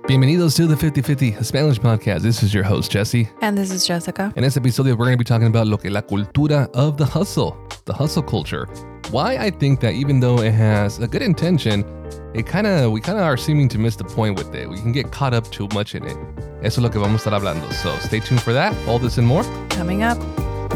Bienvenidos to the 50/50 Spanish podcast. This is your host, Jesse. And this is Jessica. En este episodio, we're going to be talking about lo que la cultura of the hustle culture. Why I think that even though it has a good intention, we kind of are seeming to miss the point with it. We can get caught up too much in it. Eso es lo que vamos a estar hablando. So stay tuned for that. All this and more coming up.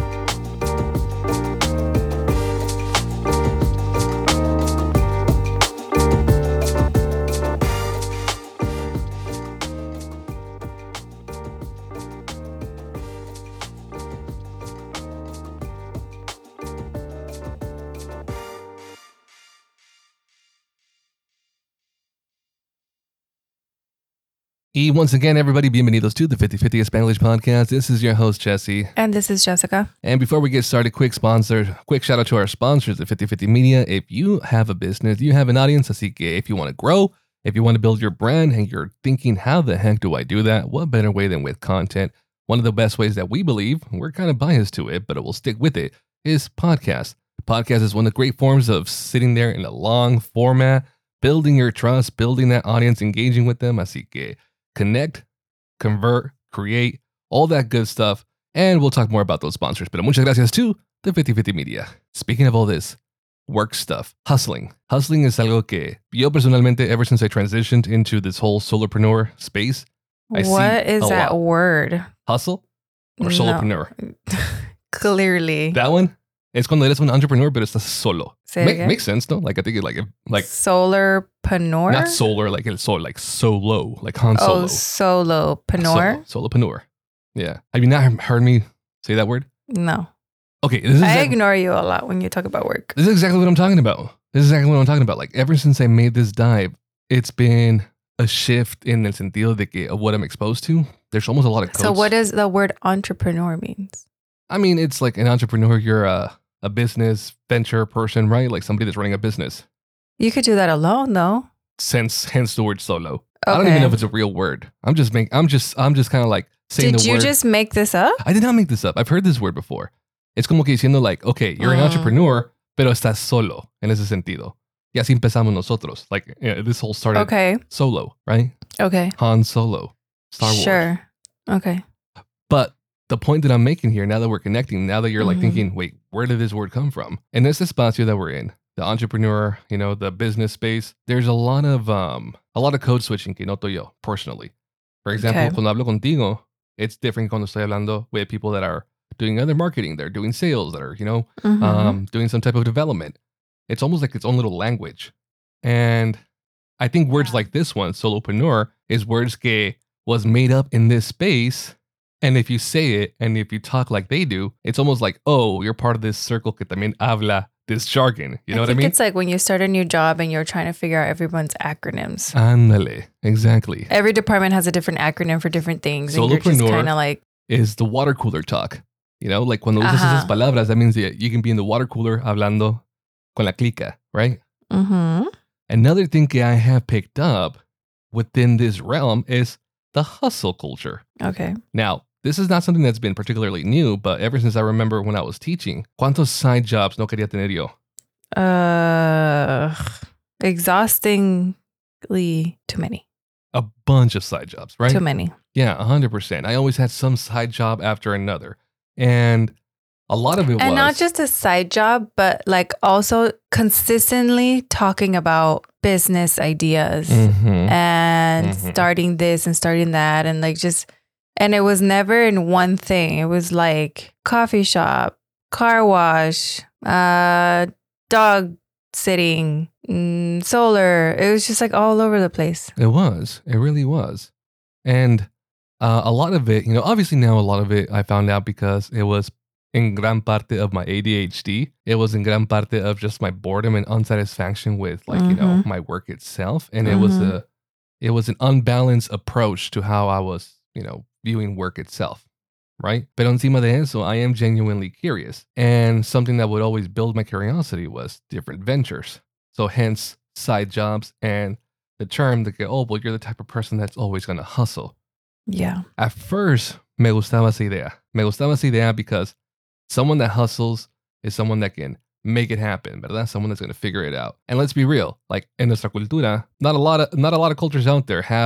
Y once again, everybody, bienvenidos to the 50/50 Spanish podcast. This is your host, Jesse. And this is Jessica. And before we get started, quick shout out to our sponsors at 50/50 Media. If you have a business, you have an audience, así que if you want to grow, if you want to build your brand and you're thinking, how the heck do I do that? What better way than with content? One of the best ways that we believe, we're kind of biased to it, but we'll stick with it, is podcast. Podcast is one of the great forms of sitting there in a long format, building your trust, building that audience, engaging with them, así que connect, convert, create, all that good stuff. And we'll talk more about those sponsors. Pero muchas gracias to the 50/50 Media. Speaking of all this, work stuff, hustling. Hustling is algo que yo personalmente, ever since I transitioned into this whole solopreneur space, What is that word? Hustle or solopreneur? No. Clearly. That one? Es cuando eres un entrepreneur, pero estás solo. Makes sense, no? Like, I think it like Solarpreneur? Not solar, like el sol, like solo, like Han Solo. Oh, solopreneur? Solopreneur. Yeah. Have you not heard me say that word? No. Okay. I ignore you a lot when you talk about work. This is exactly what I'm talking about. Like, ever since I made this dive, it's been a shift in el sentido de que of what I'm exposed to. There's almost a lot of codes. So what does the word entrepreneur means? I mean, it's like an entrepreneur. You're a business venture person, right? Like somebody that's running a business. You could do that alone, though. Hence the word solo. Okay. I don't even know if it's a real word. I'm just kind of like saying the word. Did you just make this up? I did not make this up. I've heard this word before. It's como que diciendo like, okay, you're an entrepreneur, pero estás solo en ese sentido. Y así empezamos nosotros. Like, this whole started solo, right? Okay. Han Solo, Star Wars. Sure. Okay. But the point that I'm making here, now that we're connecting, now that you're like thinking, wait, where did this word come from? And this espacio that we're in, the entrepreneur, the business space, there's a lot of code switching que noto yo personally. For example, cuando hablo contigo, it's different cuando estoy hablando with people that are doing other marketing, they're doing sales, that are, doing some type of development. It's almost like its own little language. And I think words like this one, solopreneur, is words que was made up in this space. And if you say it and if you talk like they do, it's almost like, oh, you're part of this circle que también habla this jargon. You know what I mean? It's like when you start a new job and you're trying to figure out everyone's acronyms. Ándale, exactly. Every department has a different acronym for different things. And you're just kind of like... is the water cooler talk. Like cuando usas esas palabras, that means that you can be in the water cooler hablando con la clica, right? Mm-hmm. Another thing que I have picked up within this realm is the hustle culture. Okay. Now, this is not something that's been particularly new, but ever since I remember when I was teaching, ¿cuántos side jobs no quería tener yo? Exhaustingly too many. A bunch of side jobs, right? Too many. Yeah, 100%. I always had some side job after another. And a lot of it was... And not just a side job, but like also consistently talking about business ideas and starting this and starting that and like just... And it was never in one thing. It was like coffee shop, car wash, dog sitting, solar. It was just like all over the place. It was. It really was. And a lot of it, obviously now a lot of it I found out because it was en gran parte of my ADHD. It was en gran parte of just my boredom and unsatisfaction with like, my work itself. And it was an unbalanced approach to how I was, viewing work itself, right? Pero encima de eso, I am genuinely curious. And something that would always build my curiosity was different ventures. So hence side jobs and the term that, well, you're the type of person that's always going to hustle. Yeah. At first, me gustaba esa idea. Me gustaba esa idea because someone that hustles is someone that can make it happen, ¿verdad? Someone that's going to figure it out. And let's be real, like in nuestra cultura, not a lot of cultures out there have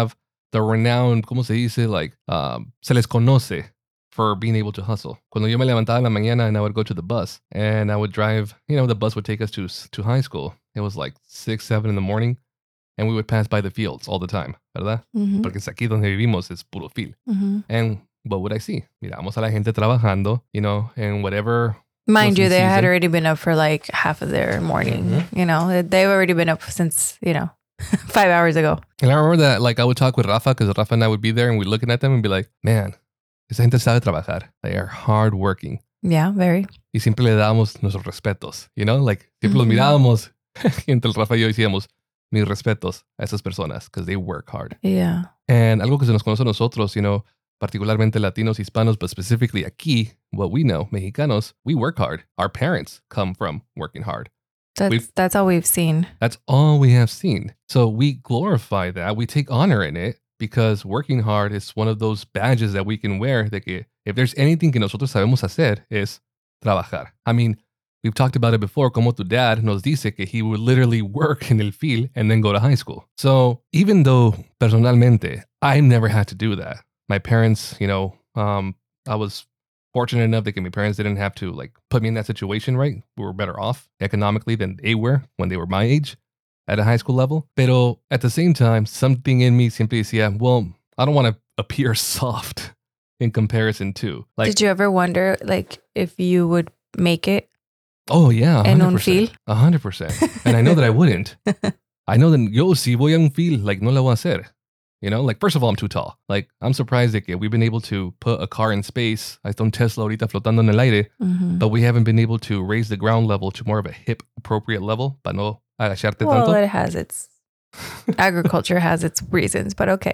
the renowned, ¿cómo se dice? Like, se les conoce for being able to hustle. Cuando yo me levantaba en la mañana and I would go to the bus and I would drive, the bus would take us to high school. It was like 6, 7 in the morning and we would pass by the fields all the time, ¿verdad? Mm-hmm. Porque aquí donde vivimos es puro field. Mm-hmm. And what would I see? Miramos a la gente trabajando, and whatever. Mind you, they had already been up for like half of their morning. Mm-hmm. They've already been up since, 5 hours ago. And I remember that, like, I would talk with Rafa because Rafa and I would be there and we'd looking at them and be like, man, esa gente sabe trabajar. They are hardworking. Yeah, very. Y siempre le dábamos nuestros respetos, like, siempre los mirábamos y entre el Rafa y yo decíamos, mis respetos a esas personas because they work hard. Yeah. And algo que se nos conoce a nosotros, particularmente Latinos, Hispanos, but specifically aquí, what we know, Mexicanos, we work hard. Our parents come from working hard. That's all we've seen. That's all we have seen. So we glorify that. We take honor in it because working hard is one of those badges that we can wear. De que if there's anything que nosotros sabemos hacer, es trabajar. I mean, we've talked about it before, como tu dad nos dice que he would literally work in el field and then go to high school. So even though personalmente, I never had to do that. My parents, I was fortunate enough that my parents didn't have to like put me in that situation, right? We were better off economically than they were when they were my age at a high school level. Pero at the same time, something in me siempre decía, well, I don't want to appear soft in comparison to. Like, did you ever wonder like if you would make it? Oh yeah, 100%. En un field? 100%. And I know that I wouldn't. I know that yo, si voy a un field, like no la voy a hacer. Like, first of all, I'm too tall. Like, I'm surprised that we've been able to put a car in space. Ahí está un Tesla ahorita flotando en el aire. Mm-hmm. But we haven't been able to raise the ground level to more of a hip appropriate level. Para no agacharte tanto. Well, it has its... agriculture has its reasons, but okay.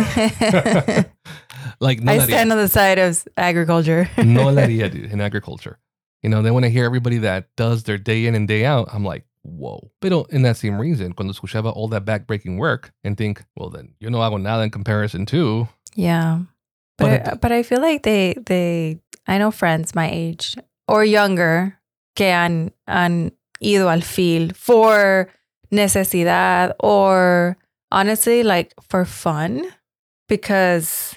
Like, no I stand on the side of agriculture. No la haría, dude, in agriculture. Then when I hear everybody that does their day in and day out, I'm like, whoa. Pero in that same reason, cuando escuchaba all that backbreaking work and think, well, then yo no hago nada in comparison to. Yeah. But I feel like they I know friends my age or younger que han ido al field for necesidad or honestly like for fun because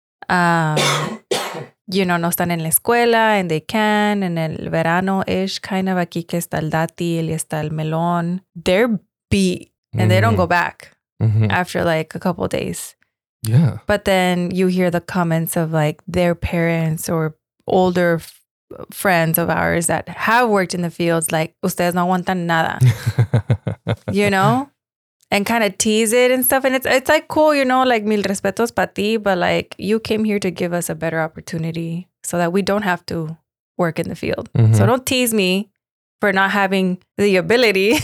no están en la escuela and they can en el verano-ish kind of aquí que está el dátil y está el melón. They're beat and they don't go back after like a couple of days. Yeah. But then you hear the comments of like their parents or older friends of ours that have worked in the fields like, ustedes no aguantan nada. And kind of tease it and stuff. And it's like cool, like mil respetos pa ti, but like you came here to give us a better opportunity so that we don't have to work in the field. Mm-hmm. So don't tease me for not having the ability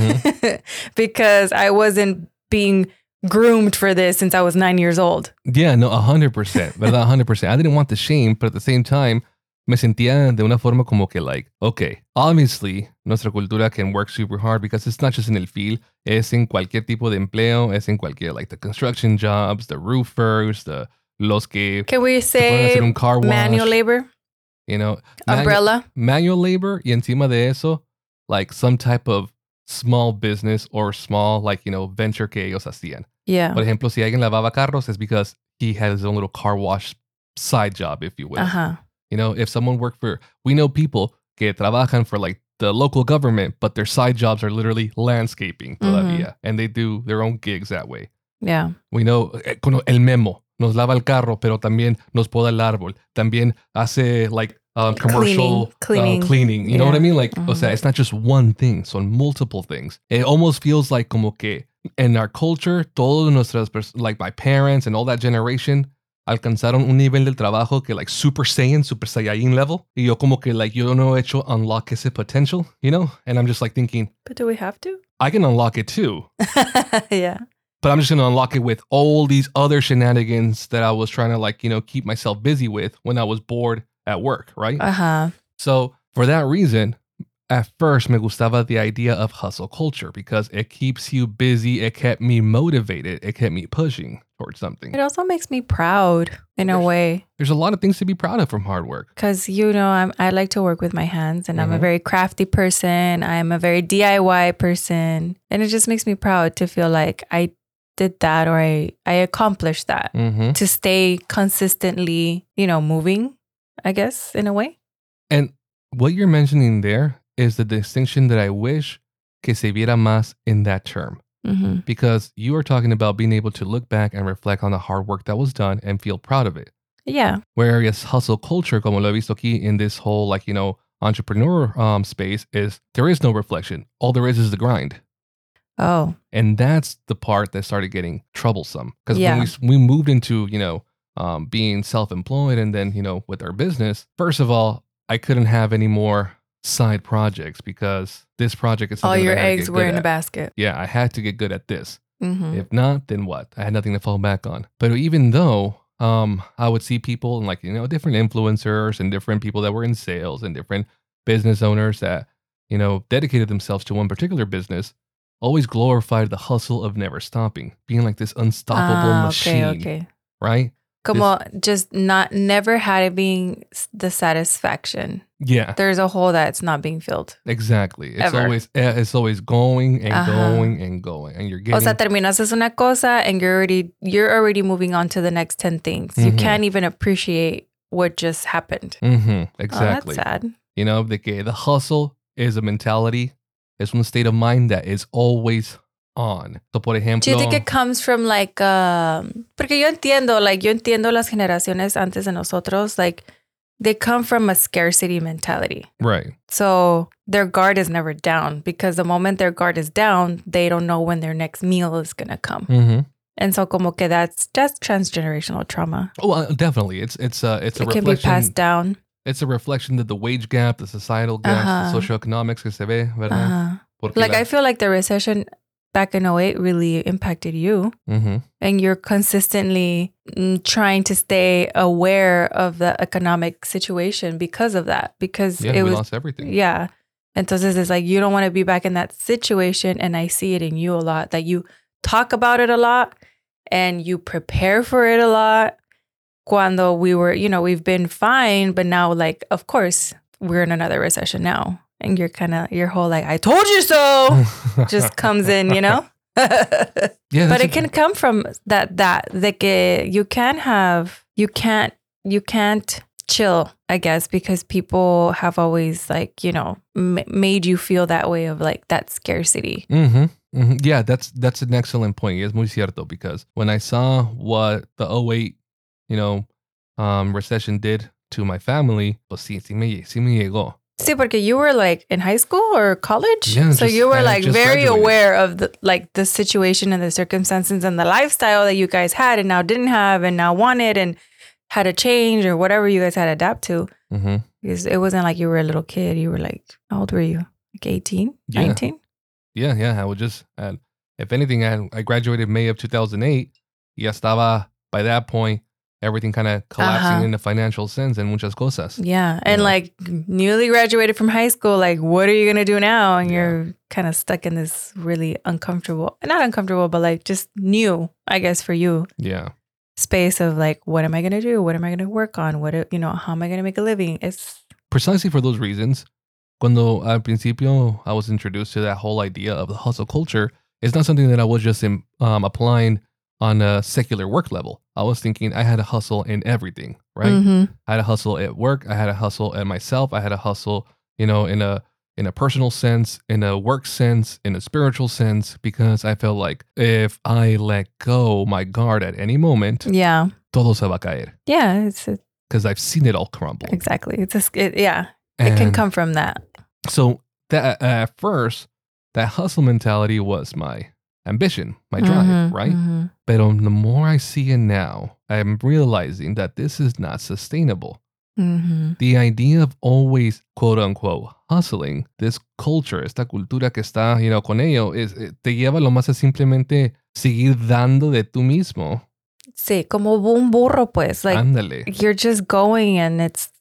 because I wasn't being groomed for this since I was 9 years old. Yeah, no, 100%, ¿verdad? 100%. I didn't want the shame, but at the same time, me sentía de una forma como que like, okay, obviously nuestra cultura can work super hard because it's not just in el field, es en cualquier tipo de empleo, es en cualquier, like the construction jobs, the roofers, los que can we say hacer un car wash, manual labor? Umbrella? Manual labor y encima de eso, like some type of small business or small, like, venture que ellos hacían. Yeah. Por ejemplo, si alguien lavaba carros, it's because he had his own little car wash side job, if you will. Uh-huh. If someone worked we know people que trabajan for like the local government, but their side jobs are literally landscaping todavía. And they do their own gigs that way. Yeah. We know, el Memo nos lava el carro, pero también nos poda el árbol. También hace like commercial cleaning. You know what I mean? Like, o sea, it's not just one thing, son multiple things. It almost feels like como que in our culture, todos nuestras, like my parents and all that generation, alcanzaron un nivel del trabajo que like Super Saiyajin level. Y yo como que like, yo no he hecho unlock ese potential, And I'm just like thinking. But do we have to? I can unlock it too. Yeah. But I'm just going to unlock it with all these other shenanigans that I was trying to like, keep myself busy with when I was bored at work, right? Uh-huh. So for that reason, at first me gustaba the idea of hustle culture because it keeps you busy. It kept me motivated. It kept me pushing towards something. It also makes me proud in a way. There's a lot of things to be proud of from hard work. Because, I like to work with my hands and I'm a very crafty person. I'm a very DIY person. And it just makes me proud to feel like I did that or I accomplished that to stay consistently, moving, I guess, in a way. And what you're mentioning there is the distinction that I wish que se viera más in that term. Because you are talking about being able to look back and reflect on the hard work that was done and feel proud of it. Yeah. Whereas hustle culture, como lo he visto aquí in this whole, entrepreneur space, is there is no reflection. All there is the grind. Oh. And that's the part that started getting troublesome. Because when we moved into, being self-employed and then, with our business, first of all, I couldn't have any more side projects because this project is something all your eggs were in a basket. Yeah, I had to get good at this. If not, then what? I had nothing to fall back on. But even though I would see people and different influencers and different people that were in sales and different business owners that, dedicated themselves to one particular business, always glorified the hustle of never stopping, being like this unstoppable machine. Okay. Right? Como just never had it being the satisfaction. Yeah. There's a hole that's not being filled. Exactly. It's always going and going and going. And you're getting... O sea, terminas una cosa and you're already moving on to the next 10 things. You can't even appreciate what just happened. Exactly. Oh, that's sad. De que the hustle is a mentality. It's one state of mind that is always on. So, por ejemplo, do you think it comes from porque yo entiendo las generaciones antes de nosotros, they come from a scarcity mentality. Right. So their guard is never down because the moment their guard is down, they don't know when their next meal is going to come. And so como que that's transgenerational trauma. Oh, definitely. It's a reflection. It can be passed down. It's a reflection of the wage gap, the societal gap, the socioeconomics que se ve, ¿verdad? I feel like the recession back in 2008 really impacted you. And you're consistently trying to stay aware of the economic situation because of that. Because we lost everything. Yeah. Entonces it's you don't want to be back in that situation. And I see it in you a lot, that you talk about it a lot and you prepare for it a lot. Cuando we were, we've been fine, but now of course, we're in another recession now. And your whole I told you so just comes in, Yeah. But it can come from that que you can't chill, I guess, because people have always made you feel that way of that scarcity. Yeah, that's an excellent point. Es muy cierto, because when I saw what the 2008, recession did to my family, pues sí me llegó. Sí, porque you were in high school or college? Yeah, so you were very graduated. aware of the situation and the circumstances and the lifestyle that you guys had and now didn't have and now wanted and had to change or whatever you guys had to adapt to. Because it wasn't like you were a little kid. You were how old were you? 18? 19? Yeah. I would just, if anything, I graduated May of 2008. Ya estaba, by that point, everything kind of collapsing in the financial sense and muchas cosas. Yeah. And newly graduated from high school, what are you going to do now? And you're kind of stuck in this really not uncomfortable, but just new, I guess, for you. Yeah. Space of what am I going to do? What am I going to work on? How am I going to make a living? It's precisely for those reasons. Cuando al principio I was introduced to that whole idea of the hustle culture, it's not something that I was just applying on a secular work level. I was thinking I had to hustle in everything, right? I had to hustle at work. I had to hustle at myself. I had to hustle, in a personal sense, in a work sense, in a spiritual sense, because I felt like if I let go my guard at any moment, todo se va a caer. Yeah, because I've seen it all crumble. Exactly. It can come from that. So that at first, that hustle mentality was my ambition, my drive, right? But the more I see it now, I'm realizing that this is not sustainable. The idea of always, quote unquote, hustling, this culture, esta cultura que está, con ello, te lleva lo más a simplemente seguir dando de tú mismo. Sí, como un burro, pues. Ándale. You're just going and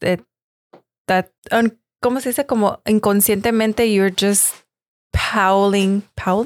¿cómo se dice? Como inconscientemente you're just plowing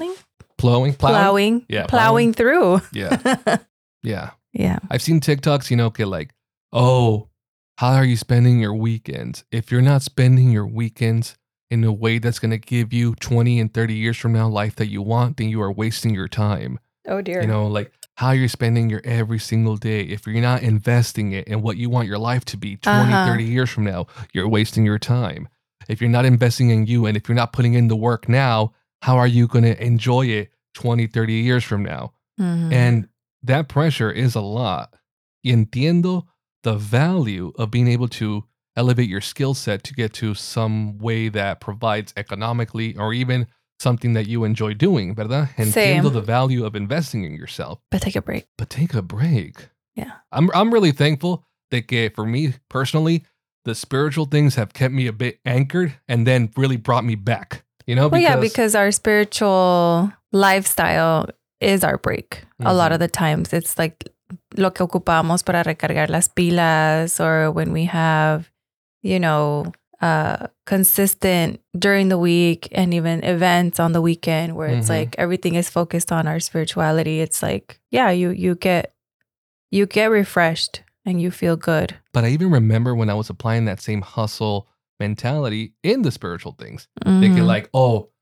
through. Yeah. I've seen TikToks, que oh, how are you spending your weekends? If you're not spending your weekends in a way that's going to give you 20 and 30 years from now life that you want, then you are wasting your time. Oh, dear. You know, like how you're spending your every single day. If you're not investing it in what you want your life to be 20, 30 years from now, you're wasting your time. If you're not investing in you and if you're not putting in the work now, how are you going to enjoy it 20, 30 years from now? And that pressure is a lot. Y entiendo the value of being able to elevate your skill set to get to some way that provides economically or even something that you enjoy doing, ¿verdad? Entiendo the value of investing in yourself. But take a break. But take a break. Yeah. I'm really thankful that for me personally, the spiritual things have kept me a bit anchored and then really brought me back. You know? Well, because our spiritual lifestyle is our break. A lot of the times it's like lo que ocupamos para recargar las pilas, or when we have, you know, consistent during the week and even events on the weekend where it's like everything is focused on our spirituality. It's like, yeah, you get refreshed and you feel good. But I even remember when I was applying that same hustle mentality in the spiritual things. They get like,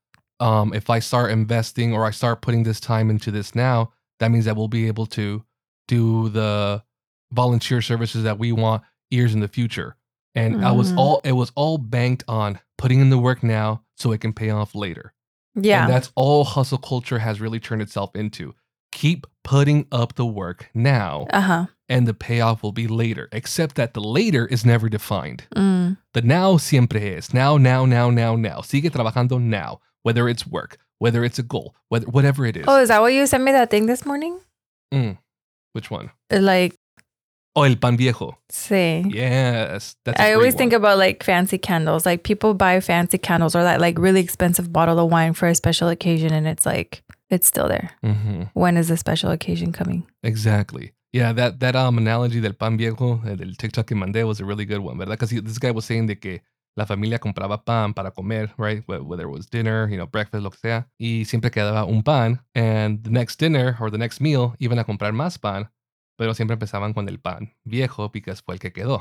if I start investing or I start putting this time into this now, that means that we'll be able to do the volunteer services that we want years in the future. And it was all banked on putting in the work now so it can pay off later. Yeah. And that's all hustle culture has really turned itself into. Keep putting up the work now. And the payoff will be later, except that the later is never defined. The now siempre es. Now. Sigue trabajando now, whether it's work, whether it's a goal, whatever it is. Oh, is that why you sent me that thing this morning? Which one? Like... Oh, el pan viejo. Sí. Yes. I always think about like fancy candles. Like people buy fancy candles or that like really expensive bottle of wine for a special occasion. And it's like, it's still there. When is the special occasion coming? Exactly. Yeah, that analogy del pan viejo, del TikTok que mandé was a really good one, ¿verdad? Because this guy was saying de que la familia compraba pan para comer, right? Whether it was dinner, breakfast, lo que sea. Y siempre quedaba un pan. And the next dinner or the next meal, iban a comprar más pan. Pero siempre empezaban con el pan viejo because fue el que quedó.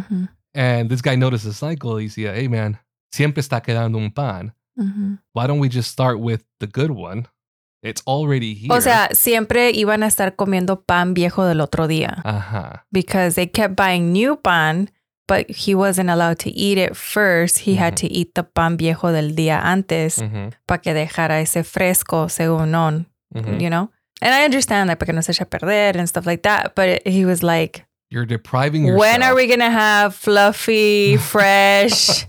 And this guy noticed the cycle. He said, hey man, siempre está quedando un pan. Why don't we just start with the good one? It's already here. O sea, siempre iban a estar comiendo pan viejo del otro día. Because they kept buying new pan, but he wasn't allowed to eat it first. He had to eat the pan viejo del día antes para que dejara ese fresco, según you know? And I understand that para que no se eche a perder and stuff like that. But he was like, you're depriving yourself. When are we going to have fluffy, fresh,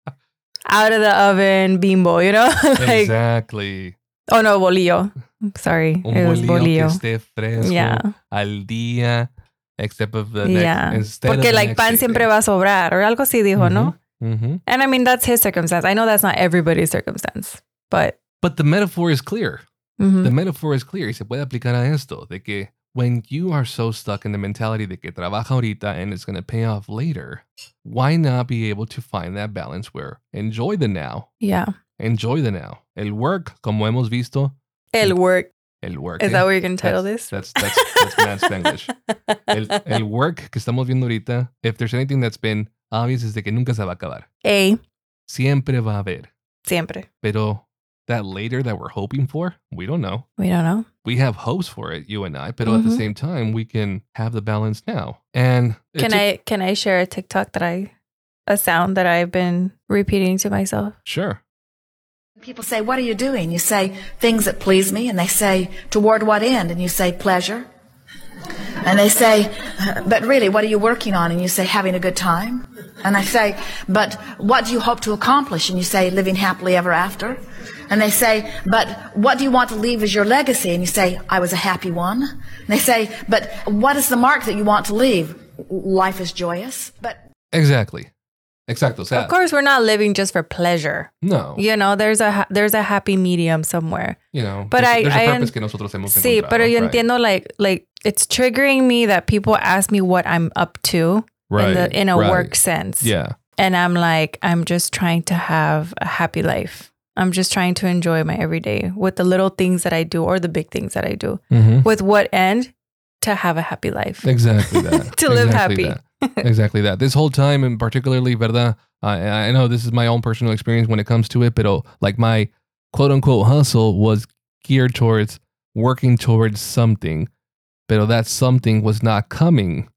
out of the oven bimbo, you know? Like, exactly. Oh, no, bolillo. Sorry. It was bolillo. Que esté fresco al día, except of the next. Porque like pan siempre va a sobrar or algo así dijo, ¿no? And I mean, that's his circumstance. I know that's not everybody's circumstance, but the metaphor is clear. The metaphor is clear y se puede aplicar a esto, de que when you are so stuck in the mentality de que trabaja ahorita and it's going to pay off later, why not be able to find that balance where enjoy the now? Yeah. Enjoy the now. El work, como hemos visto. El work. El work. Is that what you're going to title this? That's mad Spanglish. El work que estamos viendo ahorita, if there's anything that's been obvious, es de que nunca se va a acabar. Siempre va a haber. Siempre. Pero that later that we're hoping for, we don't know. We don't know. We have hopes for it, you and I, but at the same time, we can have the balance now. And can I share a TikTok a sound that I've been repeating to myself? Sure. People say, what are you doing? You say, things that please me. And they say, toward what end? And you say, pleasure. And they say, but really, what are you working on? And you say, having a good time. And I say, but what do you hope to accomplish? And you say, living happily ever after. And they say, but what do you want to leave as your legacy? And you say, I was a happy one. And they say, but what is the mark that you want to leave? Life is joyous. But exactly. Exacto. O sea, of course, we're not living just for pleasure. No. You know, there's a happy medium somewhere. You know, but there's a purpose que nosotros hemos sí, encontrado, pero yo entiendo like it's triggering me that people ask me what I'm up to in a work sense. Yeah. And I'm like, I'm just trying to have a happy life. I'm just trying to enjoy my everyday with the little things that I do or the big things that I do. With what end? To have a happy life. Exactly that. To live happy. Exactly that. This whole time, and particularly, ¿verdad? I know this is my own personal experience when it comes to it, but like my quote unquote hustle was geared towards working towards something, pero that something was not coming.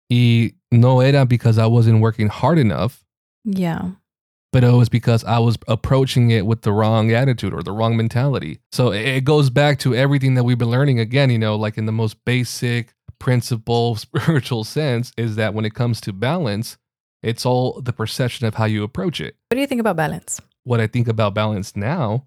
Y no era because I wasn't working hard enough. Yeah. But it was because I was approaching it with the wrong attitude or the wrong mentality. So it goes back to everything that we've been learning again, you know, like in the most basic principle, spiritual sense, is that when it comes to balance, it's all the perception of how you approach it. What do you think about balance? What I think about balance now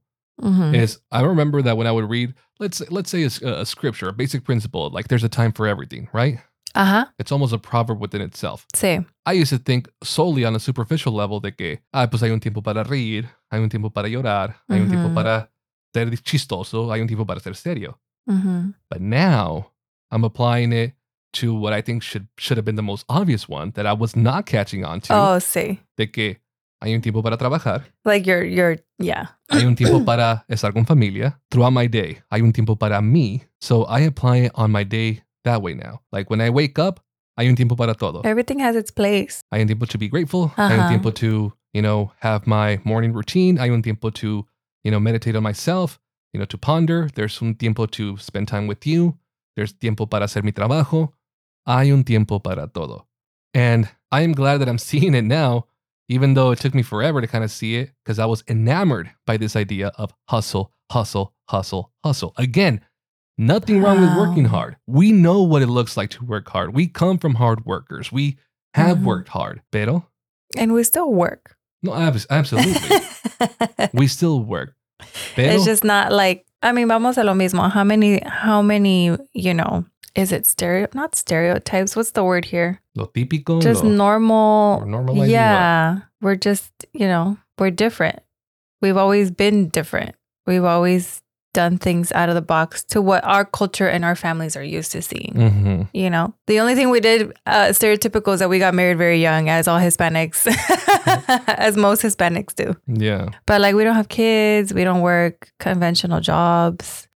is I remember that when I would read, let's say a scripture, a basic principle, like there's a time for everything, right? It's almost a proverb within itself. Sí. I used to think solely on a superficial level de que, pues hay un tiempo para reír, hay un tiempo para llorar, hay un tiempo para ser chistoso, hay un tiempo para ser serio. But now I'm applying it to what I think should have been the most obvious one that I was not catching on to. Oh, sí. De que hay un tiempo para trabajar. Like yeah. Hay un tiempo para estar con familia. Throughout my day, hay un tiempo para mí. So I apply it on my day that way now. Like when I wake up, hay un tiempo para todo. Everything has its place. Hay un tiempo to be grateful. Hay un tiempo to, you know, have my morning routine. Hay un tiempo to, you know, meditate on myself, you know, to ponder. There's un tiempo to spend time with you. There's tiempo para hacer mi trabajo. Hay un tiempo para todo. And I am glad that I'm seeing it now, even though it took me forever to kind of see it, because I was enamored by this idea of hustle, hustle, hustle, hustle. Again, nothing wrong with working hard. We know what it looks like to work hard. We come from hard workers. We have worked hard. Pero? And we still work. No, absolutely. We still work. Pero? It's just not like, I mean, vamos a lo mismo. How many, you know, is it not stereotypes? What's the word here? Lo típico. Just normal. Normalizing yeah. what? We're just, you know, we're different. We've always been different. We've always done things out of the box to what our culture and our families are used to seeing. You know, the only thing we did stereotypical is that we got married very young, as all Hispanics, as most Hispanics do. Yeah. But like, we don't have kids. We don't work conventional jobs.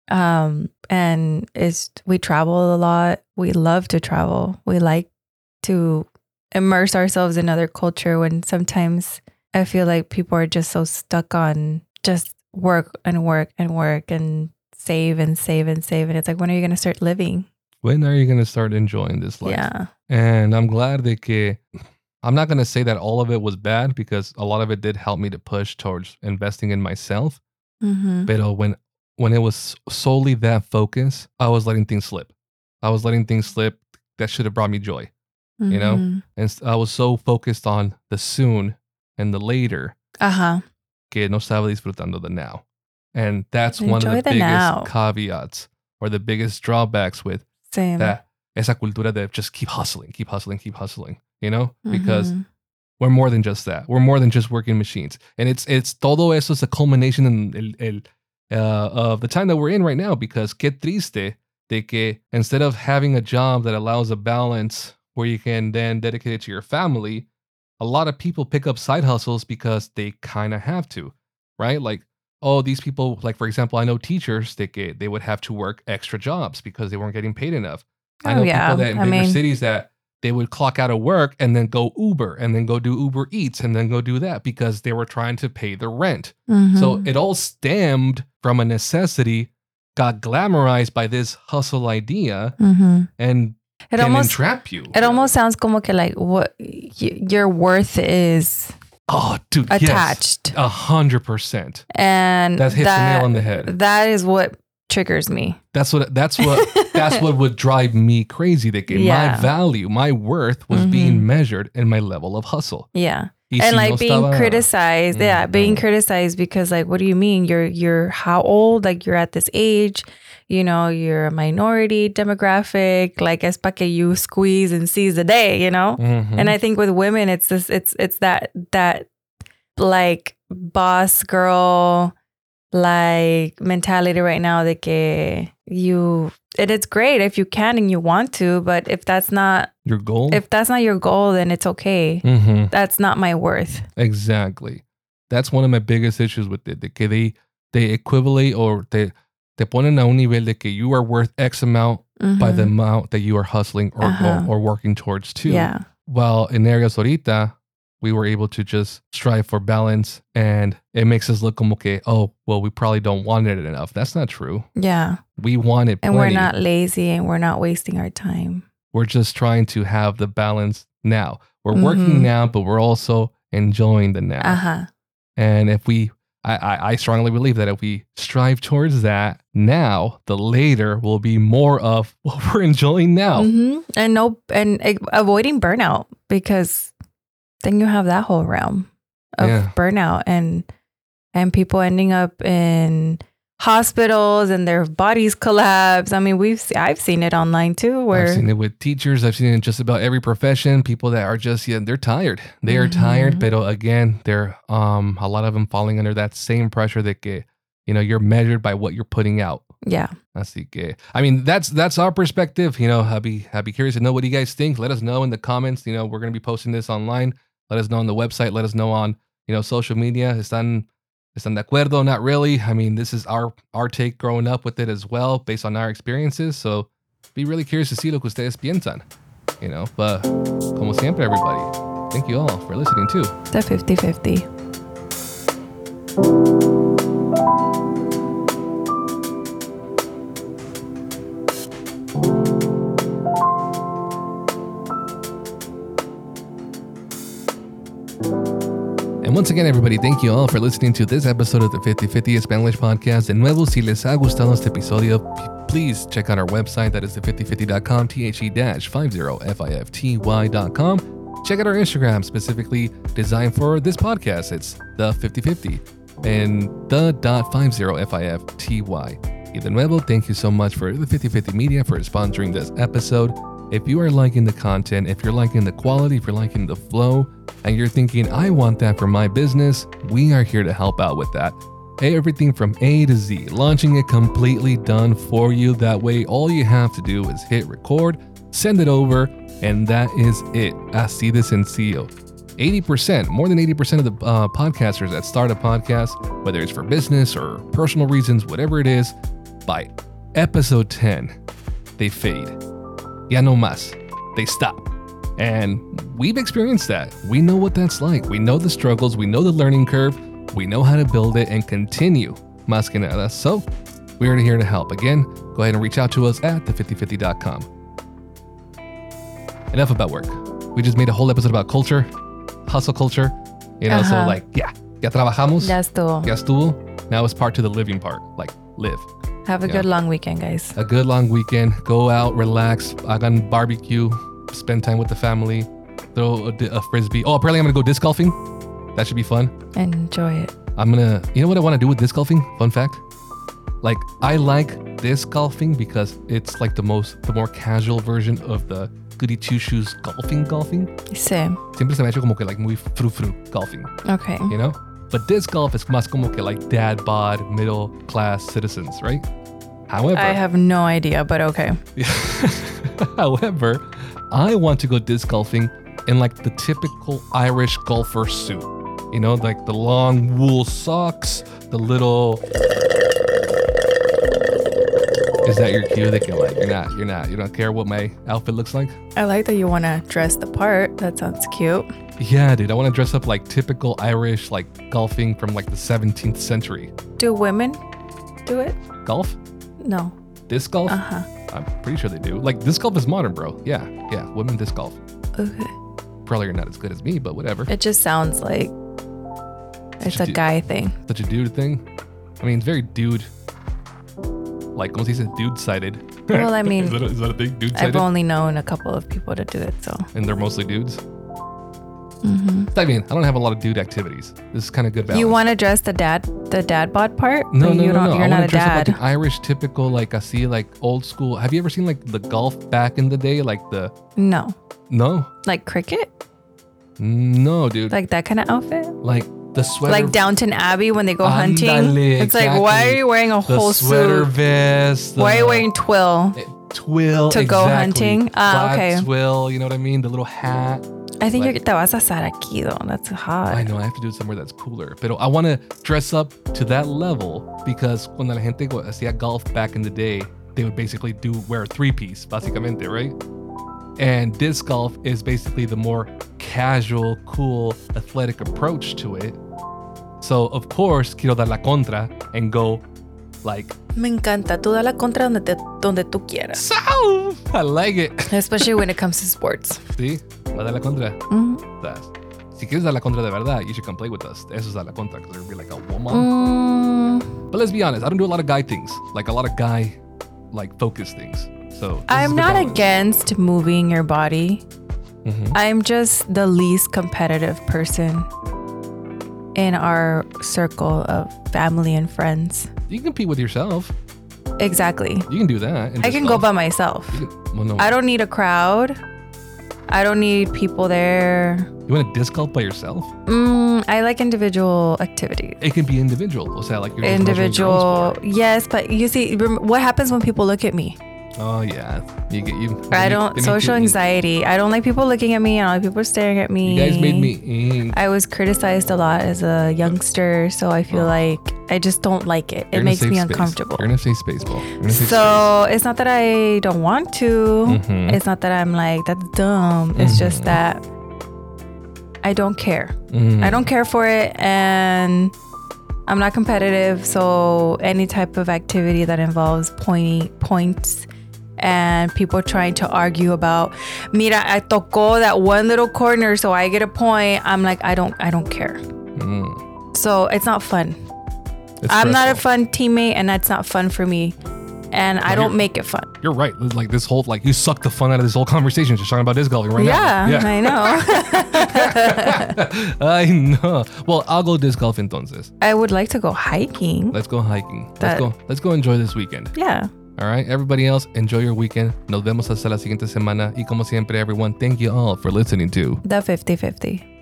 And we travel a lot. We love to travel. We like to immerse ourselves in other culture, when sometimes I feel like people are just so stuck on just work and work and work and save and save and save. And it's like, when are you going to start living? When are you going to start enjoying this life? Yeah. And I'm glad that I'm not going to say that all of it was bad, because a lot of it did help me to push towards investing in myself. But when it was solely that focus, I was letting things slip. I was letting things slip that should have brought me joy, you know? And I was so focused on the soon and the later que no estaba disfrutando the now. And that's one of the biggest caveats or the biggest drawbacks with that, esa cultura de just keep hustling, you know? Because we're more than just that. We're more than just working machines. And it's todo eso es a culmination in of the time that we're in right now, because qué triste de que instead of having a job that allows a balance where you can then dedicate it to your family, a lot of people pick up side hustles because they kind of have to, right? Like, oh, these people, like, for example, I know teachers that they would have to work extra jobs because they weren't getting paid enough. I know people that in bigger cities that they would clock out of work and then go Uber and then go do Uber Eats and then go do that because they were trying to pay the rent. So it all stemmed from a necessity, got glamorized by this hustle idea, and it can entrap you. It almost sounds como que like what your worth is. Oh, dude, attached. 100%. And that hits the nail on the head. That is what triggers me. That's what would drive me crazy. That my value, my worth was being measured in my level of hustle. Yeah. And like being criticized. Yeah. Being criticized because like, what do you mean? You're how old? Like you're at this age, you know, you're a minority demographic, like es pa que you squeeze and seize the day, you know? And I think with women, it's that like boss girl, like mentality right now that it's great if you can and you want to, but if that's not your goal, then it's okay. That's not my worth. Exactly. That's one of my biggest issues with it. De que they equivalent or te ponen a un nivel de que you are worth X amount by the amount that you are hustling or working towards too. Yeah. While in areas ahorita, we were able to just strive for balance, and it makes us look como que, oh, well, we probably don't want it enough. That's not true. Yeah. We want it plenty. And we're not lazy and we're not wasting our time. We're just trying to have the balance now. We're working now, but we're also enjoying the now. Uh-huh. And if I strongly believe that if we strive towards that now, the later will be more of what we're enjoying now. And avoiding burnout, because then you have that whole realm of burnout and people ending up in hospitals and their bodies collapse. I mean, I've seen it online too. Where I've seen it with teachers. I've seen it in just about every profession. People that are just they're tired. They are tired, but again, they're a lot of them falling under that same pressure that you're measured by what you're putting out. Yeah. Así que, I mean, that's our perspective. I'll be curious to know what you guys think. Let us know in the comments. We're going to be posting this online. Let us know on the website. Let us know on social media. ¿Están de acuerdo? Not really. I mean, this is our take growing up with it as well, based on our experiences. So be really curious to see lo que ustedes piensan. But como siempre, everybody, thank you all for listening too. The 50-50. And once again, everybody, thank you all for listening to this episode of the 50-50 Spanish Podcast. De nuevo, si les ha gustado este episodio, please check out our website. That is the5050.com, THE-50-50-FIFTY.com. Check out our Instagram, specifically designed for this podcast. It's the 50-50 and the .50FIFTY. Y de nuevo, thank you so much for the 50-50 Media for sponsoring this episode. If you are liking the content, if you're liking the quality, if you're liking the flow, and you're thinking, I want that for my business, we are here to help out with that. Everything from A to Z, launching it completely done for you. That way, all you have to do is hit record, send it over, and that is it. Así de sencillo. 80%, more than 80% of the podcasters that start a podcast, whether it's for business or personal reasons, whatever it is, by episode 10, they fade. Ya no más. They stop. And we've experienced that. We know what that's like. We know the struggles. We know the learning curve. We know how to build it and continue. Más que nada. So we are here to help. Again, go ahead and reach out to us at the5050.com. Enough about work. We just made a whole episode about culture, hustle culture. So like, ya trabajamos. Ya estuvo. Now it's part to the living part. Like, live. Have a good long weekend, guys. A good long weekend. Go out, relax. Hagan barbecue. Spend time with the family. Throw a frisbee. Oh, apparently I'm going to go disc golfing. That should be fun. Enjoy it. You know what I want to do with disc golfing? Fun fact. Like, I like disc golfing because it's like the more casual version of the goody two shoes golfing. Same. Siempre se me ha hecho como que like muy fru golfing. Okay. But disc golf is más como que like dad bod, middle class citizens, right? However, I have no idea, but okay. However, I want to go disc golfing in like the typical Irish golfer suit. Like the long wool socks, the little. Is that your cue? They can like you're not. You don't care what my outfit looks like. I like that you want to dress the part. That sounds cute. Yeah, dude. I want to dress up like typical Irish, like golfing from like the 17th century. Do women do it? Golf? No. Disc golf? Uh-huh. I'm pretty sure they do. Like, disc golf is modern, bro. Yeah. Women disc golf. Okay. Probably are not as good as me, but whatever. It just sounds like it's a guy thing. Such a dude thing? I mean, it's very dude. Like, como se dice, dude-sided. Well, I mean, is that a thing? Dude-sided? I've only known a couple of people to do it, so. And they're mostly dudes? Mm-hmm. I mean, I don't have a lot of dude activities. This is kind of good balance. You want to dress the dad bod part? No. You're not a dad. Up like an Irish typical, like I see, like old school. Have you ever seen like the golf back in the day, like the? No. Like cricket? No, dude. Like that kind of outfit? Like the sweater. Like Downton Abbey when they go hunting. It's exactly. Like, why are you wearing a whole suit? The sweater vest. Why are you wearing twill? Twill to go hunting? Okay. Twill, you know what I mean? The little hat. I think te vas a asar aquí though. That's hot. I know, I have to do it somewhere that's cooler. But I want to dress up to that level because cuando la gente hacía golf back in the day, they would basically wear a three-piece, básicamente, right? And disc golf is basically the more casual, cool, athletic approach to it. So, of course, quiero dar la contra and go like... Me encanta. Tú da la contra donde tú quieras. So, I like it. Especially when it comes to sports. Sí, va a dar la contra. Mm-hmm. Si quieres dar la contra de verdad, you should come play with us. Eso es dar la contra, because it'll be like a woman. But let's be honest, I don't do a lot of guy things. Like a lot of guy, like, focus things. So I'm not against moving your body. Mm-hmm. I'm just the least competitive person in our circle of family and friends. You can compete with yourself. Exactly. You can do that. I can go by myself. I don't need a crowd. I don't need people there. You want to disc golf by yourself? I like individual activities. It can be individual. O sea, like you're individual. Yes, but you see, what happens when people look at me? Oh yeah, I don't social anxiety. I don't like people looking at me. I don't like people staring at me. You guys made me. I was criticized a lot as a youngster, so I feel like I just don't like it. It makes me uncomfortable. You're in a safe space, Paul. So it's not that I don't want to. Mm-hmm. It's not that I'm like that's dumb. It's just that I don't care. Mm-hmm. I don't care for it, and I'm not competitive. So any type of activity that involves points. And people trying to argue about, mira, I tocó that one little corner, so I get a point. I'm like, I don't care. So it's not fun. I'm not a fun teammate, and that's not fun for me. And I don't make it fun. You're right. Like this whole, like you suck the fun out of this whole conversation just talking about disc golfing right now. Yeah, I know. I know. Well, I'll go disc golf entonces. I would like to go hiking. Let's go hiking. Let's go enjoy this weekend. Yeah. All right, everybody else, enjoy your weekend. Nos vemos hasta la siguiente semana. Y como siempre, everyone, thank you all for listening to The 50-50.